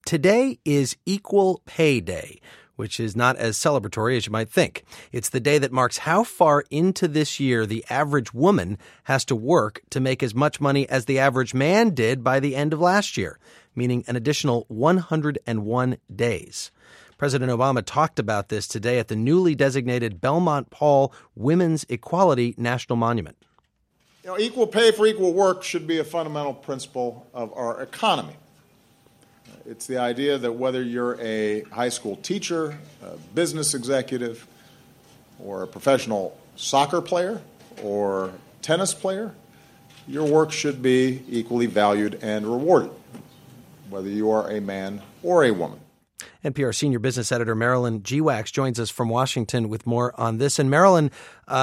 Today is Equal Pay Day, which is not as celebratory as you might think. It's the day that marks how far into this year the average woman has to work to make as much money as the average man did by the end of last year, meaning an additional 101 days. President Obama talked about this today at the newly designated Belmont Paul Women's Equality National Monument. Equal pay for equal work should be a fundamental principle of our economy. It's the idea that whether you're a high school teacher, a business executive, or a professional soccer player or tennis player, your work should be equally valued and rewarded, whether you are a man or a woman. NPR senior business editor Marilyn Geewax joins us from Washington with more on this. And Marilyn,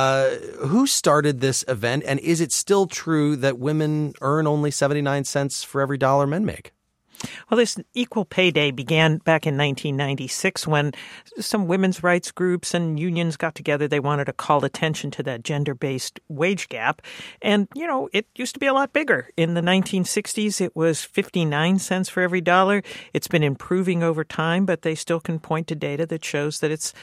who started this event, and is it still true that women earn only 79 cents for every dollar men make? Well, this Equal Pay Day began back in 1996 when some women's rights groups and unions got together. They wanted to call attention to that gender-based wage gap. And, it used to be a lot bigger. In the 1960s, it was 59 cents for every dollar. It's been improving over time, but they still can point to data that shows that it's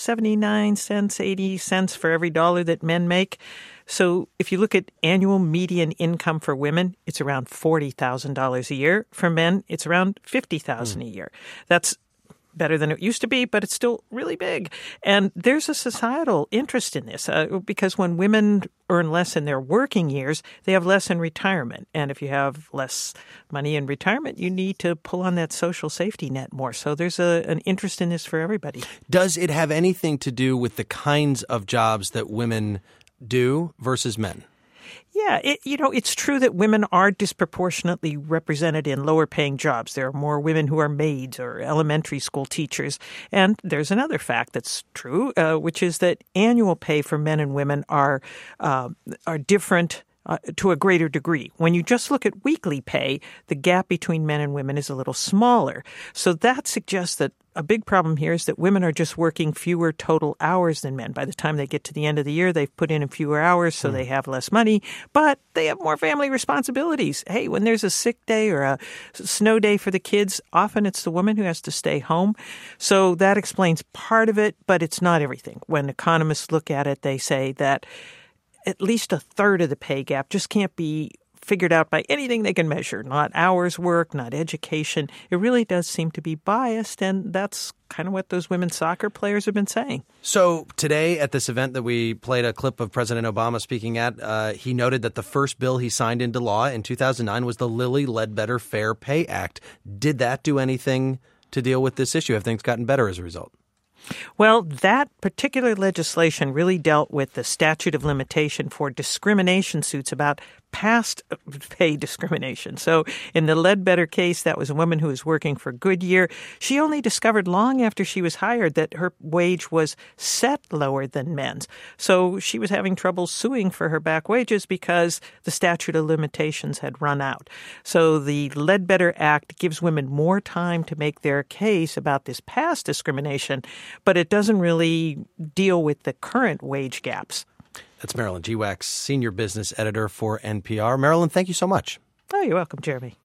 79 cents, 80 cents for every dollar that men make. So if you look at annual median income for women, it's around $40,000 a year. For men, it's around $50,000 a year. That's better than it used to be, but it's still really big. And there's a societal interest in this because when women earn less in their working years, they have less in retirement. And if you have less money in retirement, you need to pull on that social safety net more. So there's an interest in this for everybody. Does it have anything to do with the kinds of jobs that women do versus men? Yeah, it's true that women are disproportionately represented in lower-paying jobs. There are more women who are maids or elementary school teachers. And there's another fact that's true, which is that annual pay for men and women are different to a greater degree. When you just look at weekly pay, the gap between men and women is a little smaller. So that suggests that a big problem here is that women are just working fewer total hours than men. By the time they get to the end of the year, they've put in fewer hours, so they have less money, but they have more family responsibilities. Hey, when there's a sick day or a snow day for the kids, often it's the woman who has to stay home. So that explains part of it, but it's not everything. When economists look at it, they say that at least a third of the pay gap just can't be figured out by anything they can measure, not hours worked, not education. It really does seem to be biased, and that's kind of what those women's soccer players have been saying. So today at this event that we played a clip of President Obama speaking at, he noted that the first bill he signed into law in 2009 was the Lilly Ledbetter Fair Pay Act. Did that do anything to deal with this issue? Have things gotten better as a result? Well, that particular legislation really dealt with the statute of limitation for discrimination suits about past pay discrimination. So in the Ledbetter case, that was a woman who was working for Goodyear. She only discovered long after she was hired that her wage was set lower than men's. So she was having trouble suing for her back wages because the statute of limitations had run out. So the Ledbetter Act gives women more time to make their case about this past discrimination, but it doesn't really deal with the current wage gaps. That's Marilyn Geewax, senior business editor for NPR. Marilyn, thank you so much. Oh, you're welcome, Jeremy.